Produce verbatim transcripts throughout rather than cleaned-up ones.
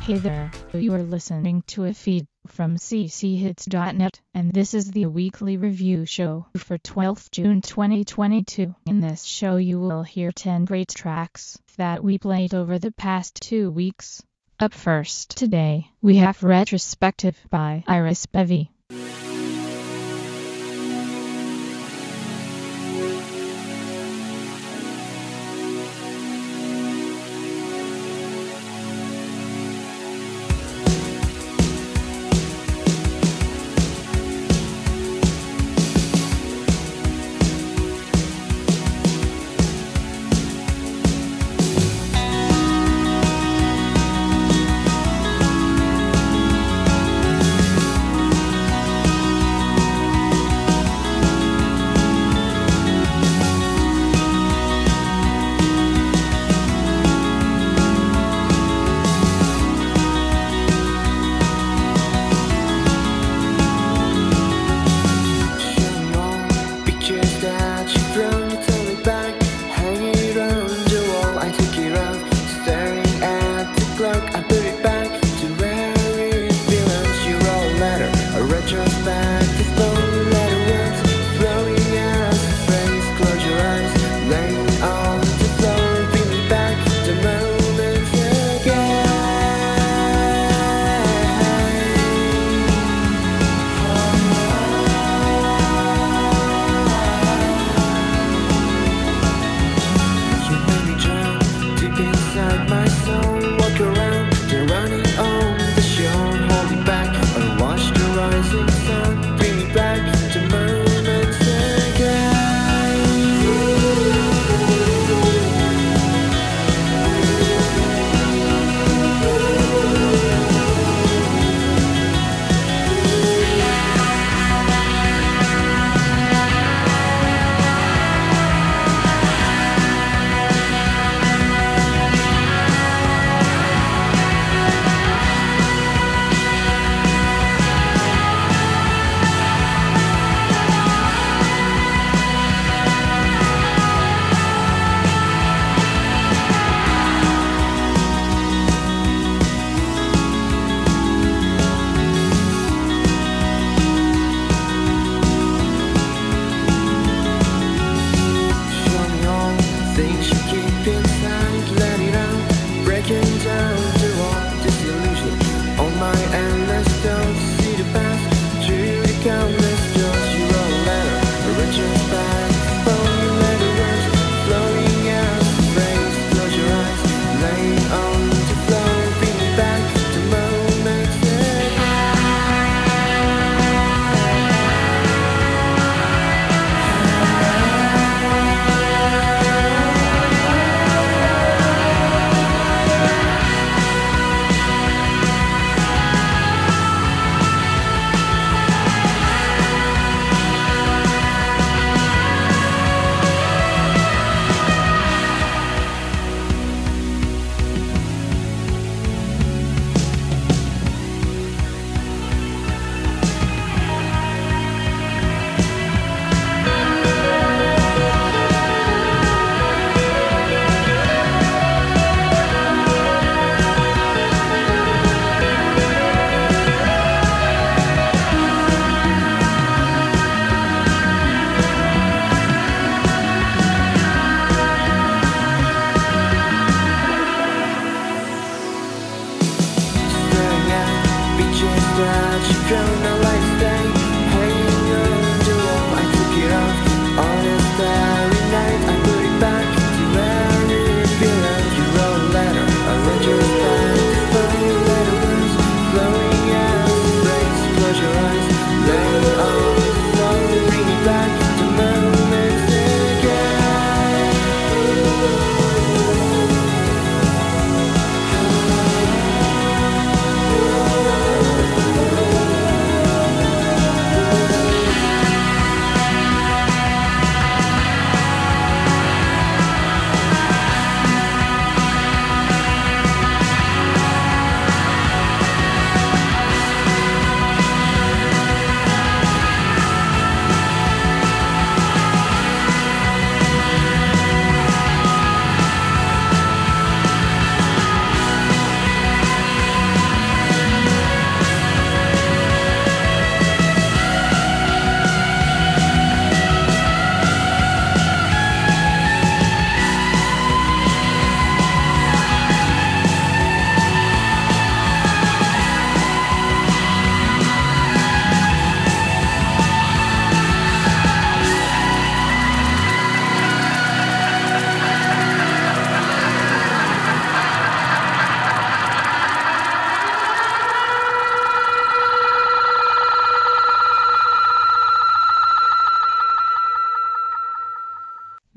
Hey there, you are listening to a feed from c c hits dot net, and this is the weekly review show for twelfth of June twenty twenty-two. In this show you will hear ten great tracks that we played over the past two weeks. Up first today, we have Retrospective by Iris Bevy.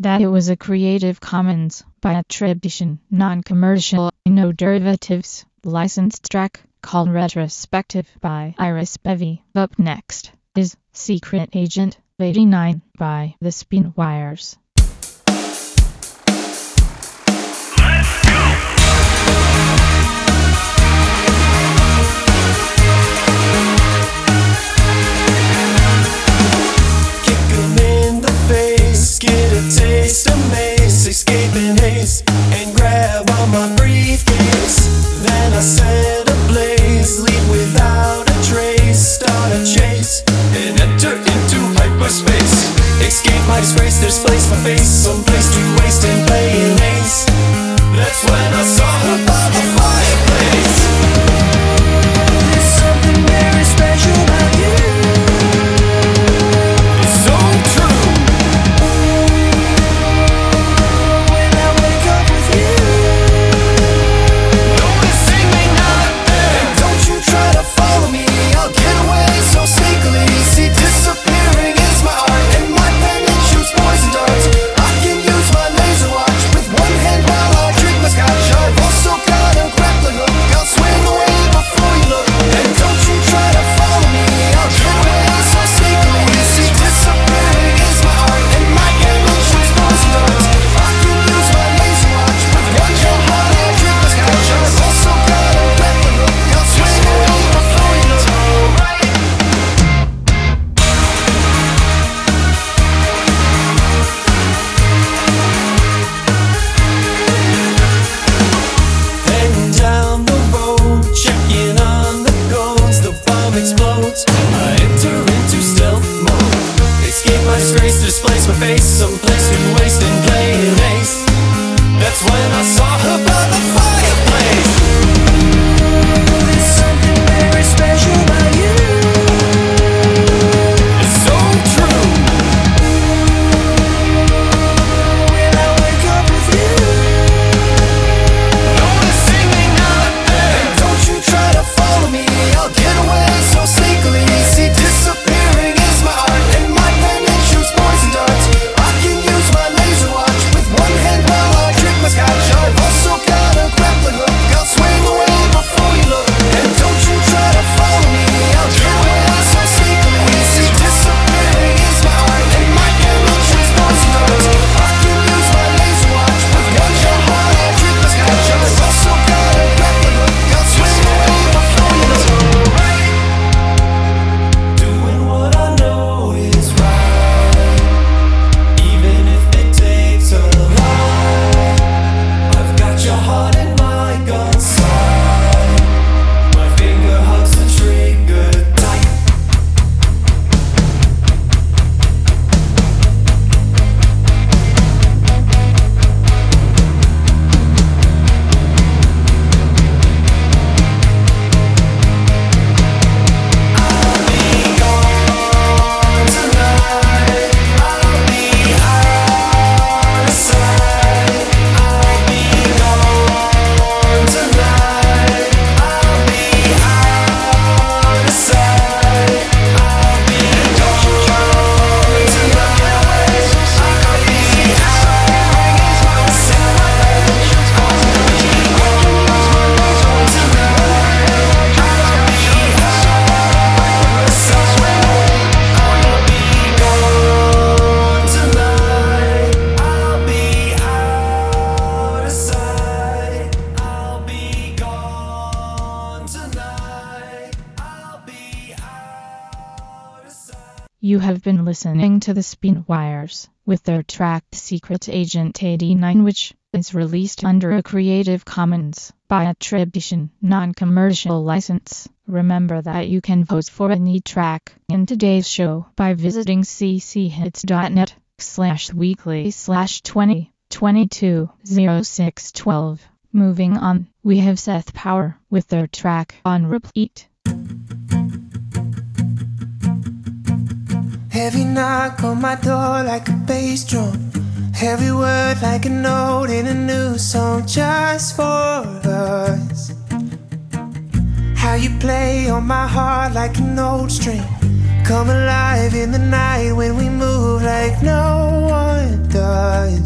that it was a Creative Commons by attribution, non-commercial, no derivatives, licensed track called Retrospective by Iris Bevy. Up next is Secret Agent eighty-nine by The Spinwires. Taste of mace, escape in haste, and grab on my briefcase. Then I set ablaze, leave without a trace, start a chase, and enter into hyperspace. Escape my disgrace, displace my face, someplace to waste and play an ace. That's when I saw her by the fireplace. There's something very special about you. It's so true. You have been listening to the Spinwires with their track Secret Agent eighty-nine, which is released under a Creative Commons by attribution, non-commercial license. Remember that you can vote for any track in today's show by visiting cchits.net slash weekly slash 20 22 06 12. Moving on, we have Seth Power with their track On Repeat. Heavy knock on my door like a bass drum. Heavy word like a note in a new song just for us. How you play on my heart like an old string. Come alive in the night when we move like no one does.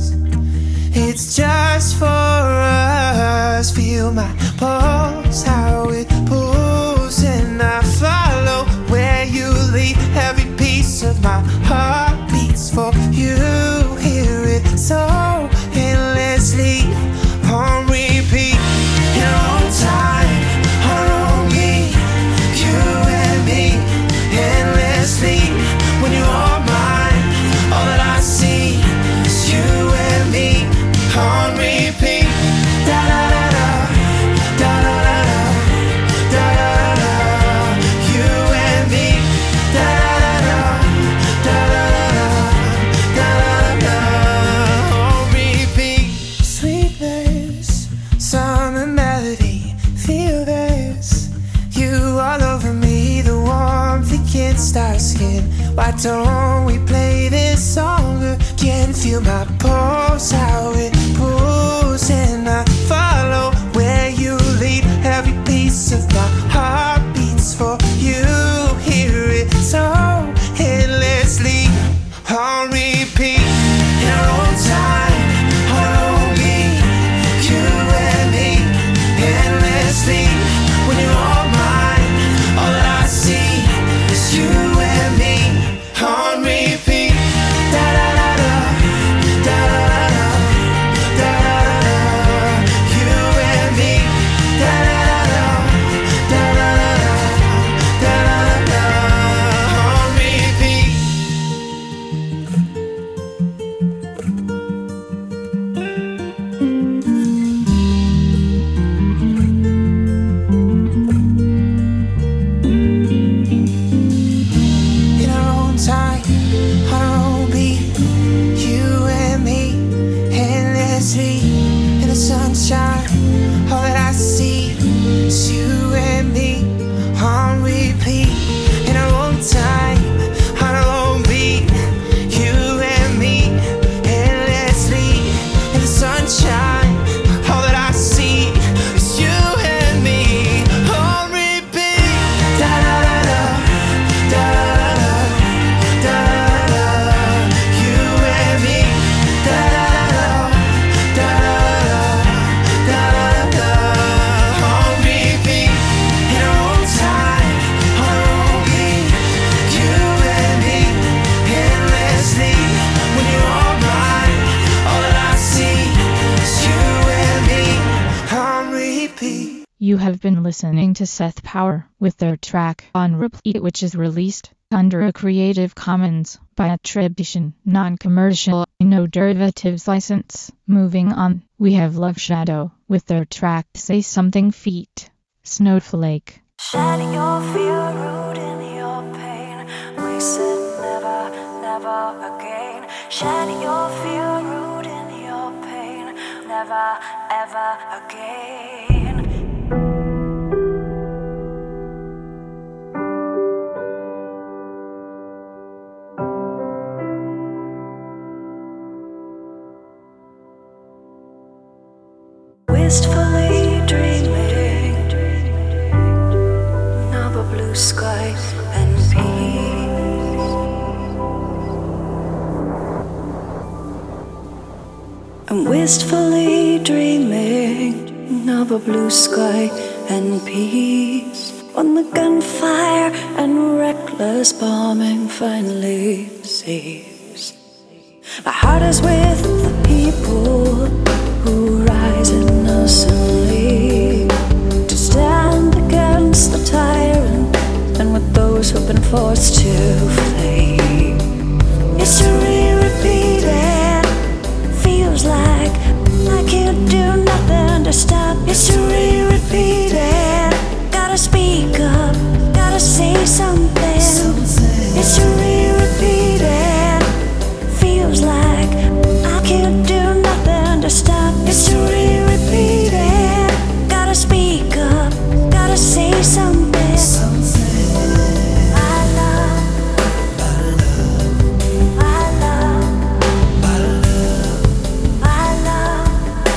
my pulse, how it pulls, and I follow where you lead. Every piece of my heart beats for you. Hear it so endlessly on repeat. In our own time, our own beat, you and me endlessly. When you are mine, all that I see is you and me on repeat. Da da da da, da da da da, da da da. You and me, da da da da, da da da, da da da. On repeat. Sweetness, summer melody, feel this. You all over me, the warmth against our skin. Why don't we play this song again? Feel my pulse, how it pulls, and I follow where you lead. Every piece of my heart beats for you. Hear it so endlessly on repeat. In our own time, our own beat, you and me endlessly. When you are mine, all that I see is you and me on repeat. Da da da da, da da da da, da da da. You and me, da da da da, da da da, da da da. On repeat. In our own time, our own beat, you and me endlessly. In the sunshine, all that I see is you and me on repeat. In our own time, our own beat, you and me endlessly. In the sunshine, all that I see is you and me on repeat. Da da da da, da da da, da da da. You and me, da da da da, da da da, on repeat. In our own time, our own beat, you and me endlessly. When you are mine, all that I see is you and me on repeat. You have been listening to Seth Power with their track On Repeat, which is released under a Creative Commons by attribution, non-commercial, no derivatives license. Moving on, we have Love Shadow with their track Say Something feat. Snowflake. Shedding your fear, root in your pain. We said never, never again. Shedding your fear, root in your pain. Never, ever again. Wistfully dreaming of a blue sky and peace. I'm wistfully dreaming of a blue sky and peace. When the gunfire and reckless bombing finally cease, my heart is with the people who rise innocently to stand against the tyrant and with those who've been forced to flee. History repeated, feels like I can't do nothing to stop. History repeated, gotta speak up, gotta say something. History repeated, feels like I can't do nothing to stop. History repeated, gotta speak up, gotta say something. I love, I love, I love, I love,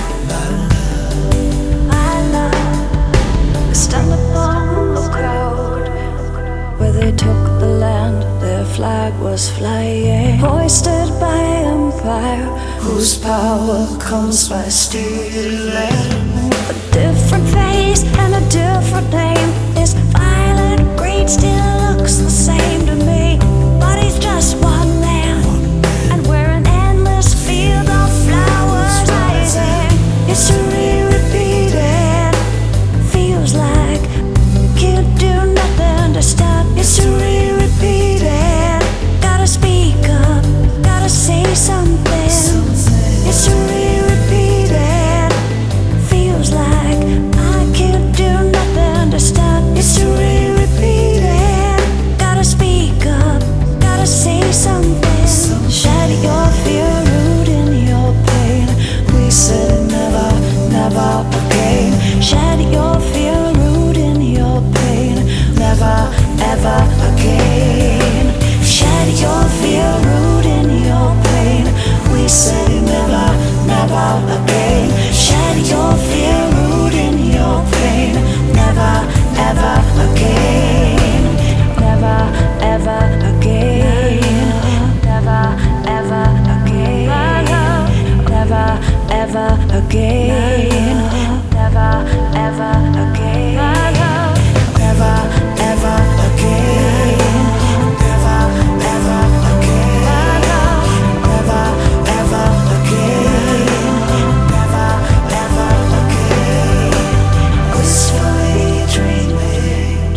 I love. I stand upon the crowd where they took the land, their flag was flying, hoisted by empire. whose power comes by stealing. A different face and a different name. This violent greed still looks the same to me. But he's just one man, and we're an endless field of flowers rising. History repeated, feels like can't do nothing to stop. History repeated, gotta speak up, gotta say something. History repeated, feels like I can't do nothing to stop. History repeated, gotta speak up, gotta say something. Shed your fear, root in your pain. We said never, never again. Shed your fear, root in your pain. Never, ever again. Shed your fear, root in your pain. We said never, never again. Shed your fear, root in your pain. Never, ever again. Never, ever again. Never, ever again. Never, ever again. Never, ever again. Never, ever again. Never, ever again. Never, ever again. Never, ever again. Wistfully dreaming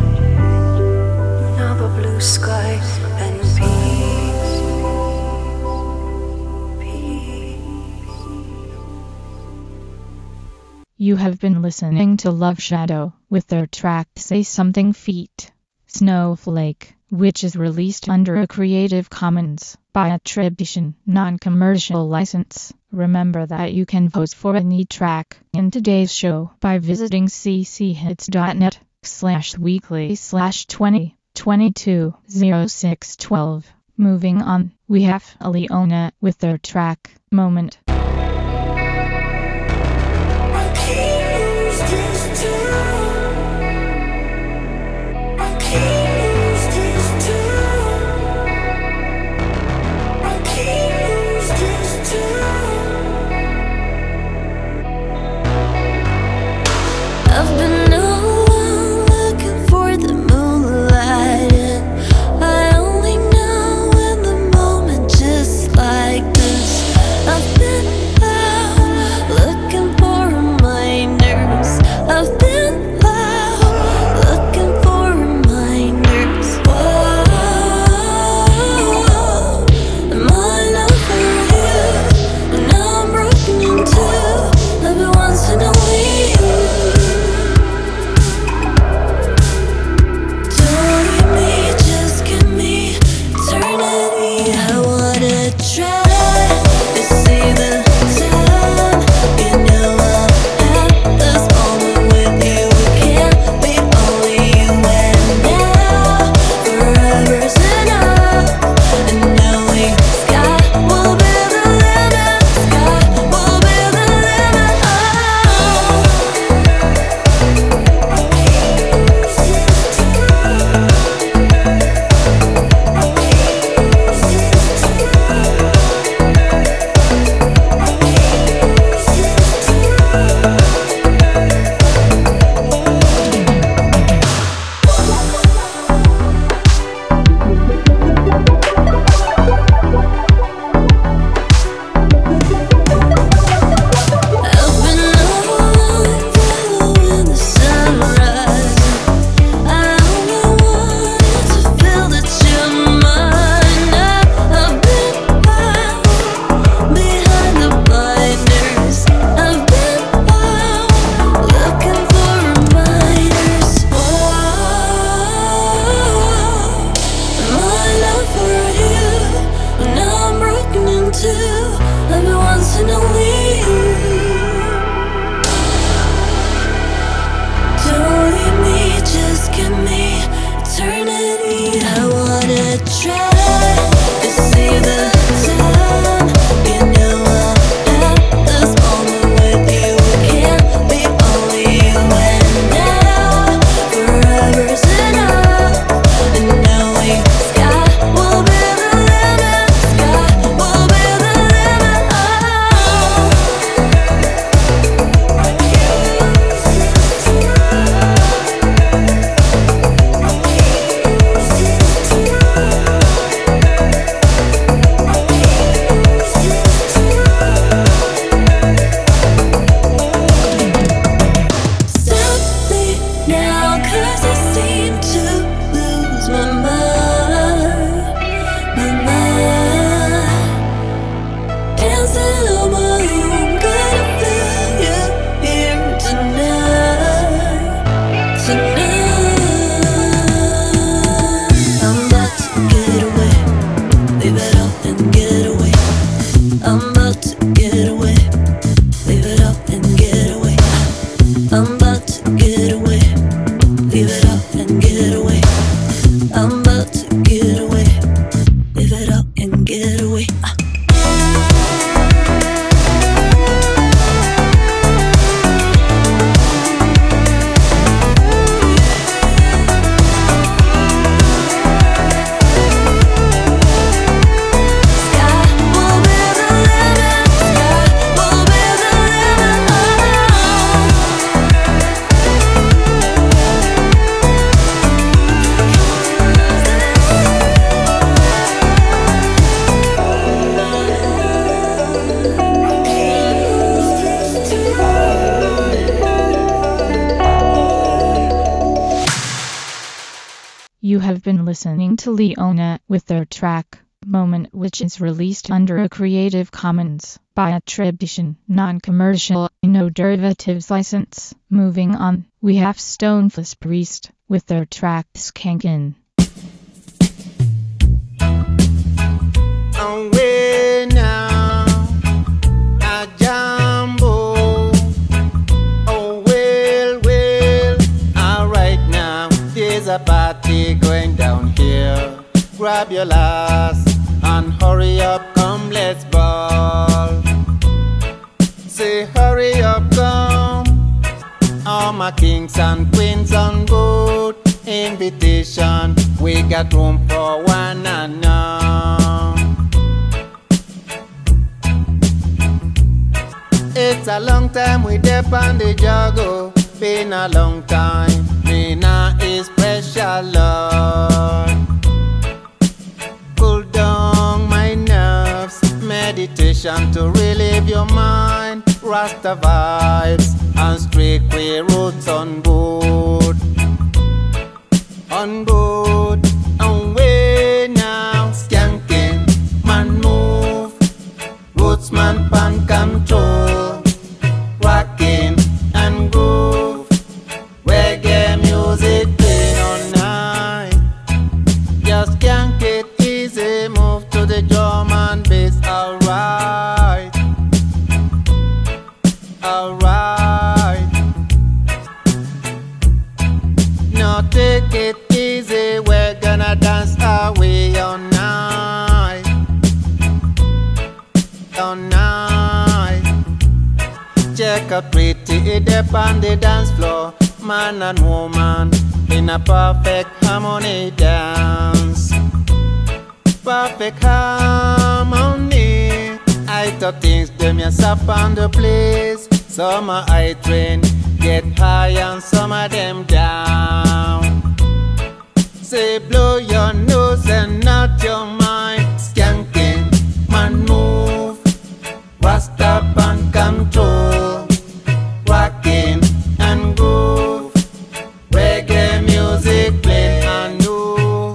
of a blue sky and peace. Peace. You have been listening to Love Shadow with their track Say Something feat. Snowflake, which is released under a Creative Commons by attribution, non-commercial license. Remember that you can vote for any track in today's show by visiting cchits.net slash weekly slash 20 22 06 12. Moving on, we have Leona with their track Moment. I can't lose this town. I can't lose this town. I can't lose this town. I've been alone looking for the moonlight, and I only know in the moment just like this. I've been dancing on my own. Gotta feel you here tonight, tonight. I'm about to get away, leave it all and get away. I'm about to get away, leave it all and get away. I'm about to get away, leave it all and get away. I'm about to get away, leave it all and get away. Ah. You have been listening to Leona with their track, Moment, which is released under a Creative Commons by attribution, non-commercial, no derivatives license. Moving on, we have Stoneface Priest with their track, Skankin'. Away now, a jumbo. Oh well, well, alright now, there's a party going down here. Grab your lass and hurry up, come let's ball. Say hurry up, come. All my kings and queens on board. Invitation, we got room for one and none. It's a long time we dip on the juggle. Been a long time, Nina is special, Lord. Cool down my nerves, meditation to relieve your mind. Rasta vibes and straight way roots on board. On board, away now, skanking, man move. Roots man pan control, rocking and groove. Reggae music playing all night. Just skank it easy, move to the drum and bass, alright. Alright. Now take it easy, we're gonna dance our way all night. All night. Check out pretty dip on the dance floor. Man and woman in a perfect harmony dance. Perfect harmony. I thought things them yes up on the place. Some are I train, get high and some of them down. Say blow your nose and not your mind. Skanking, man move. Rasta and control. Rocking and groove. Reggae music play and new.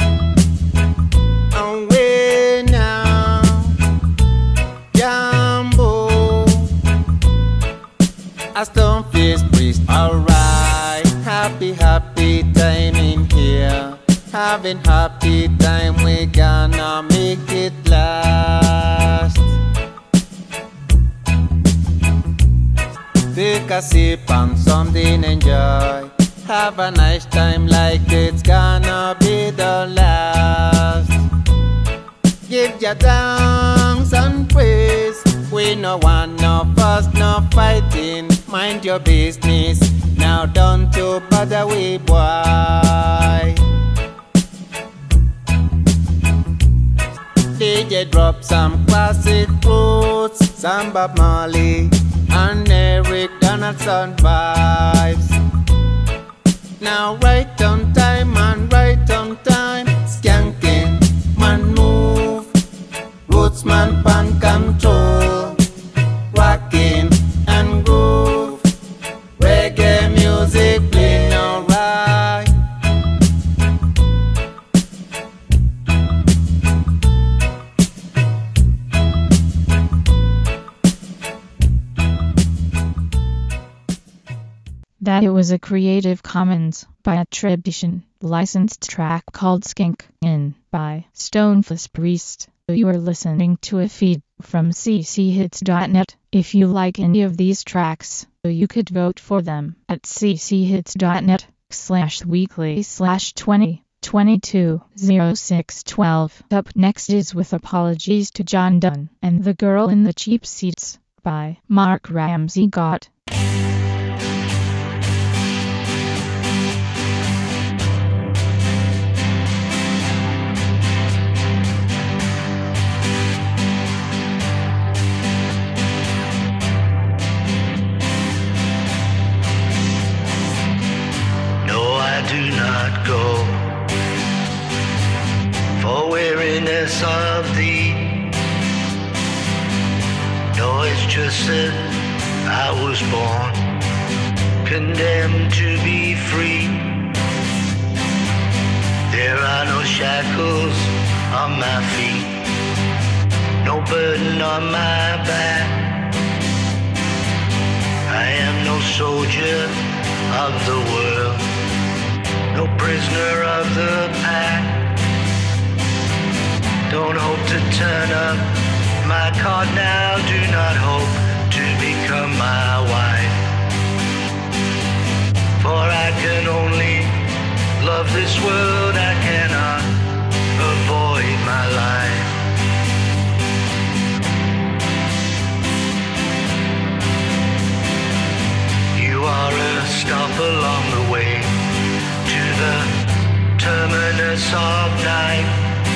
Away now, Jambo. A Stoneface Priest, alright. Happy, happy time in here. Having happy time, we gonna make it last. Take a sip and something enjoy. Have a nice time like it's gonna be the last. Give your thanks and praise. We no want no fuss, no fighting. Mind your business. Now don't you bother we boy. D J drop some classic roots, some Bob Marley and Eric Donaldson vibes. Now right on time and right on time. Skanking, man move. Roots man pan control. Rocking and groove. Reggae music playing alright. that it was a Creative Commons by attribution, licensed track called Skink In by Stoneface Priest. You are listening to a feed from c c hits dot net. If you like any of these tracks, you could vote for them at c c hits dot net slash weekly slash twenty twenty-two oh six twelve. Up next is With Apologies to John Donne and The Girl in the Cheap Seats by Mark Ramsey Gott. Do not go for weariness of thee. No, it's just that I was born condemned to be free. There are no shackles on my feet, no burden on my back. I am no soldier of the world, no prisoner of the pack. Don't hope to turn up my card now. Do not hope to become my wife, for I can only love this world. I cannot avoid my life. You are a stop along the way to the terminus of night.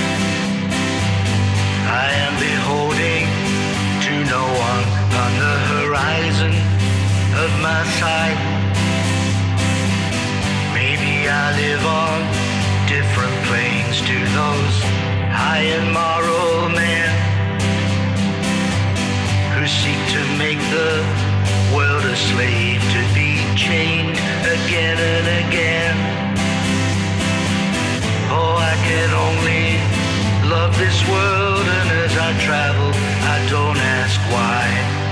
I am beholding to no one on the horizon of my sight. Maybe I live on different planes to those high and moral men who seek to make the world a slave, to be chained again and again. Oh, I can only love this world, and as I travel, I don't ask why.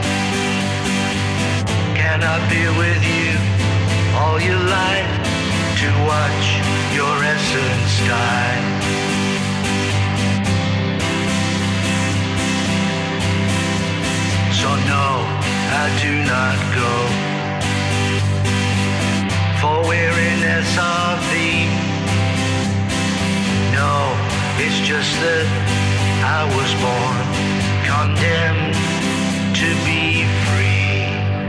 Can I be with you all your life to watch your essence die? So no, I do not go for weariness of thee. No, it's just that I was born condemned to be free.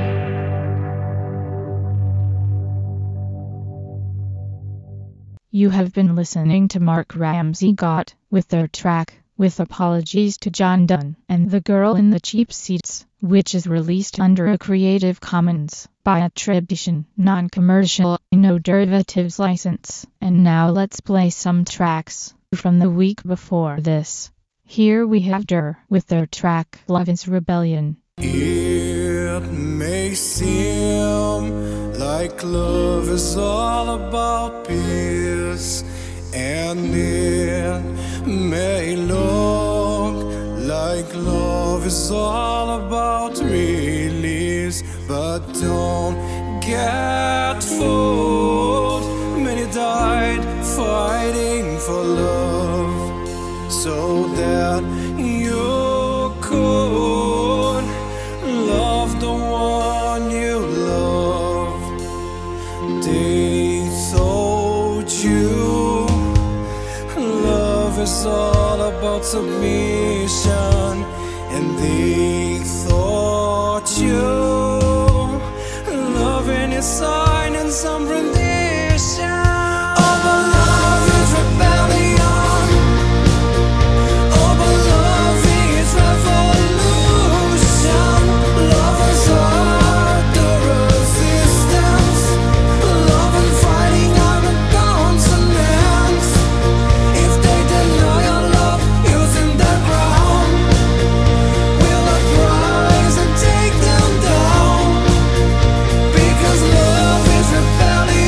You have been listening to Mark Ramsey Gott with their track With Apologies to John Donne and The Girl in the Cheap Seats, which is released under a Creative Commons by attribution, non-commercial, no derivatives license. And now let's play some tracks from the week before this. Here we have Dur with their track Love is Rebellion. It may seem like love is all about peace, and it may look like love is all about release, but don't get fooled. Many died fighting for love, so that you could love the one you love. They told you love is all about submission, and they thought you loving is sign and some rendition. Oh, but love is rebellion. Oh, but love is revolution. Love is hard, the resistance. Love and fighting are the consonants. If they deny your love using the ground, we'll uprise and take them down. Because love is rebellion.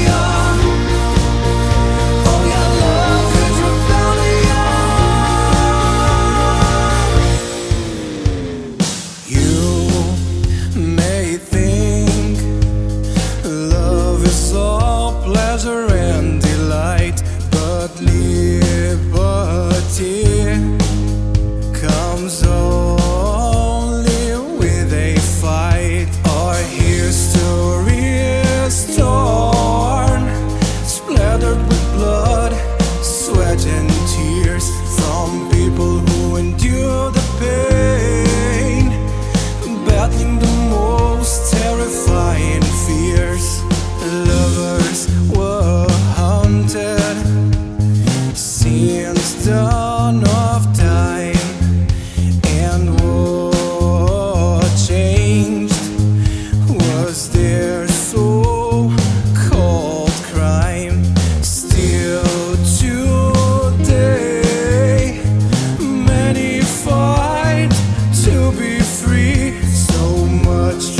free. So much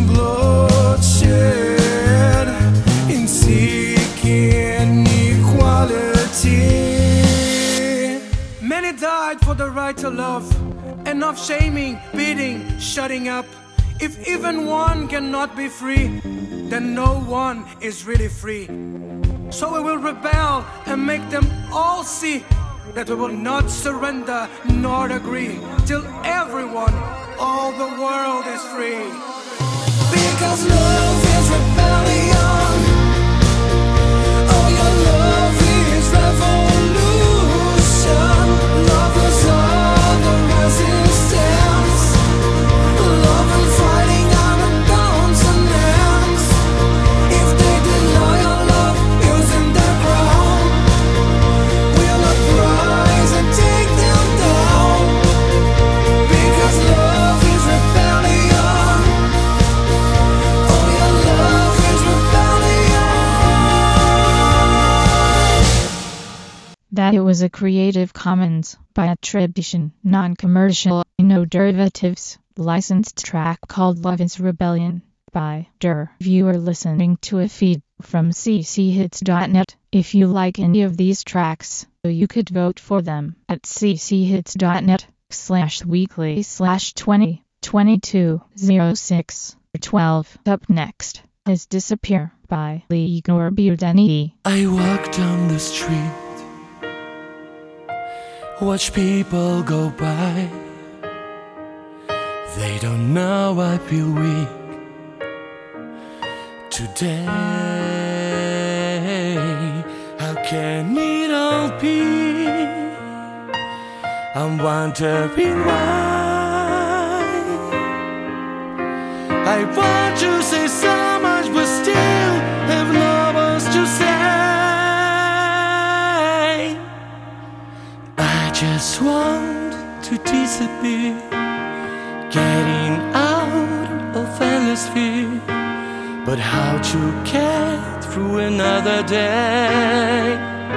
bloodshed in seeking equality. Many died for the right to love. Enough shaming, beating, shutting up. If even one cannot be free, then no one is really free. So we will rebel and make them all see that we will not surrender nor agree till everyone, all the world is free. Because love is rebellion. Oh, your love is revolution. Love is all the resistance. Love and fighting are the consonants. If they deny your love using their crown, we'll uprise and take them down. Because love is rebellion. Oh, your love is rebellion. That it was a Creative Commons by attribution, non-commercial, no derivatives, licensed track called Love is Rebellion by Der. You are listening to a feed from c c hits dot net. If you like any of these tracks, you could vote for them at c c hits dot net slash weekly slash twenty twenty-two oh six twelve. Up next is Disappear by Igor Budani. I walk down the street, watch people go by. They don't know I feel weak today. How can it all be? I'm wondering why. I want to say so much, but still have no words to say. I just want to disappear, getting out of endless fear. But how to get through another day?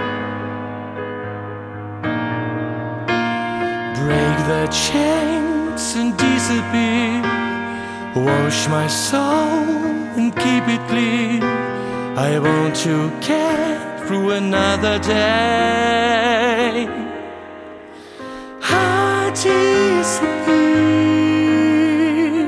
Break the chains and disappear. Wash my soul and keep it clean. I want to get through another day. I disappear.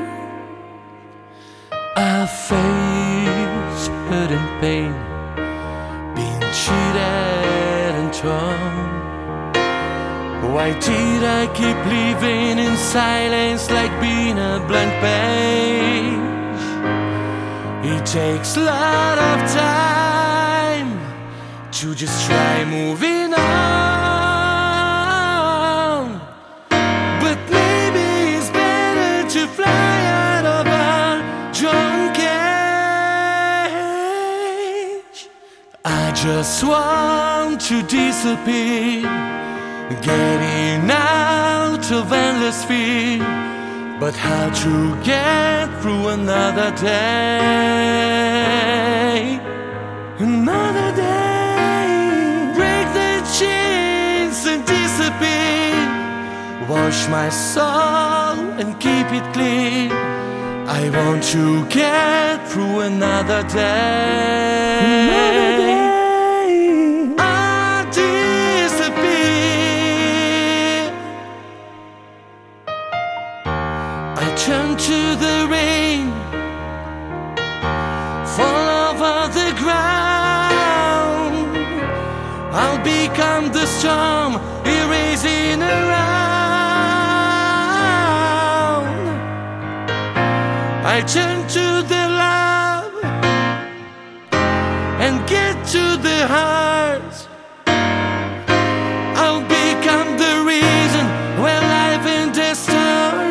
I face hurt and pain, being cheated and torn. Why did I keep living in silence, like being a blank page? It takes a lot of time to just try moving on. But maybe it's better to fly out of a drawn cage. I just want to disappear, getting out of endless fear. But how to get through another day? Another day. Break the chains and disappear. Wash my soul and keep it clean. I want to get through another day. Another day. Turn to the rain, fall over the ground. I'll become the storm, erasing around. I turn to the love and get to the heart. I'll become the reason where life and destiny.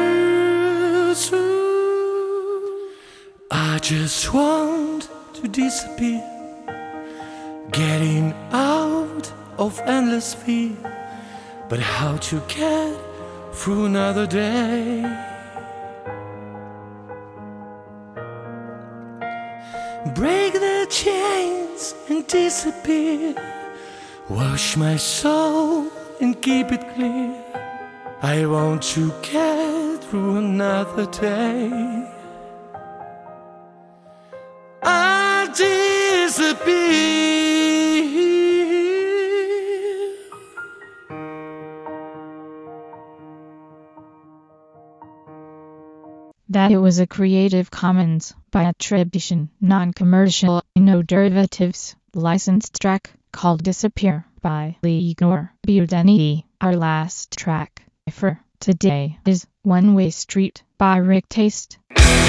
I just want to disappear, getting out of endless fear. But how to get through another day? Break the chains and disappear. Wash my soul and keep it clear. I want to get through another day. I'll disappear. That it was a Creative Commons by attribution, non-commercial, no derivatives, licensed track called Disappear by Igor Budeni. Our last track for today is One Way Street by Rick Taste.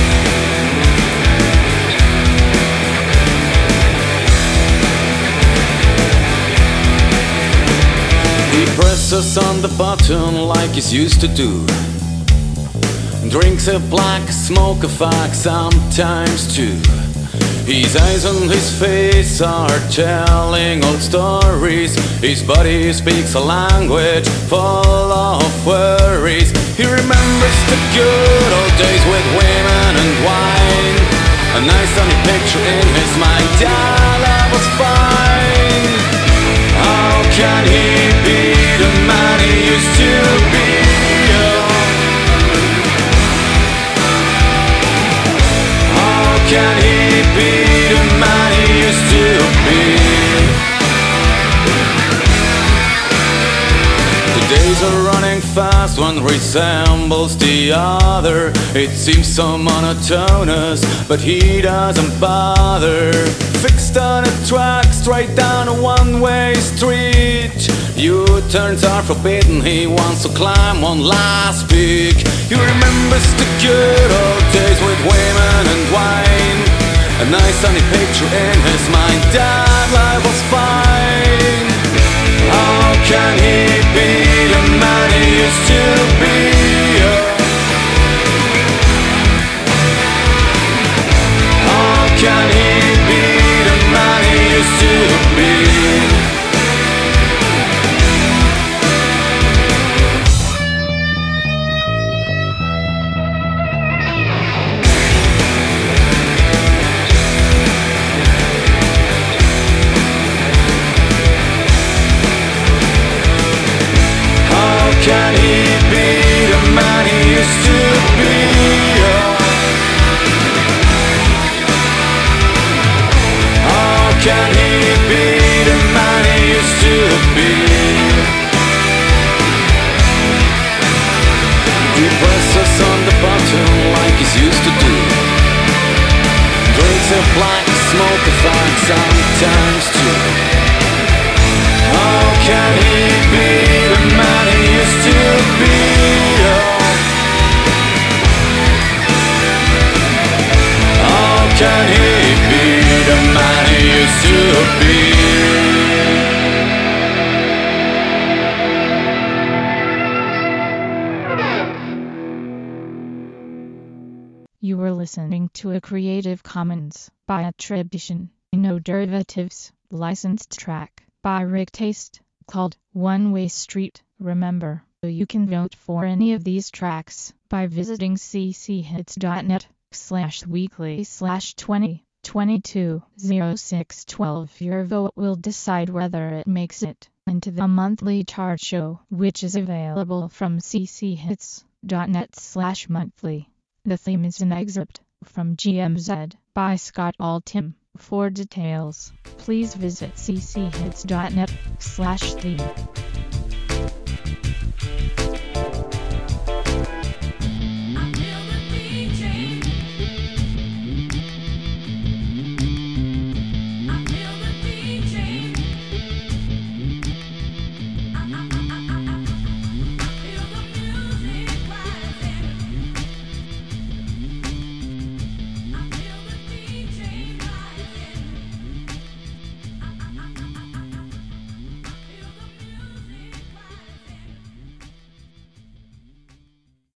He presses on the button like he's used to do. Drinks a black, smoke a fag sometimes too. His eyes and his face are telling old stories. His body speaks a language full of worries. He remembers the good old days with women and wine. A nice sunny picture in his mind, yeah, love was fine. How can he be the man he used to be? Can he be the man he used to be? The days are running fast, one resembles the other. It seems so monotonous, but he doesn't bother. Fixed on a track, straight down a one-way street. U-turns are forbidden, he wants to climb one last peak. He remembers the good old days with women and wine. A nice sunny picture in his mind, that life was fine. How can he be the man he used to be? How can he be the man he used to be? Can he be the man he used to be? How can he be the man he used to be? He presses on the button like he's used to do. Drinks a black, smoke a fag sometimes too. How can he be the man he used to be? How can he be the man he used to be? You were listening to a Creative Commons by attribution, no derivatives, licensed track by Rick Taste called One Way Street. Remember, you can vote for any of these tracks by visiting cchits.net slash weekly slash 20 22 06 12. Your vote will decide whether it makes it into the monthly chart show, which is available from cchits.net slash monthly. The theme is an excerpt from G M Z by Scott Altham. For details, please visit cchits.net slash theme.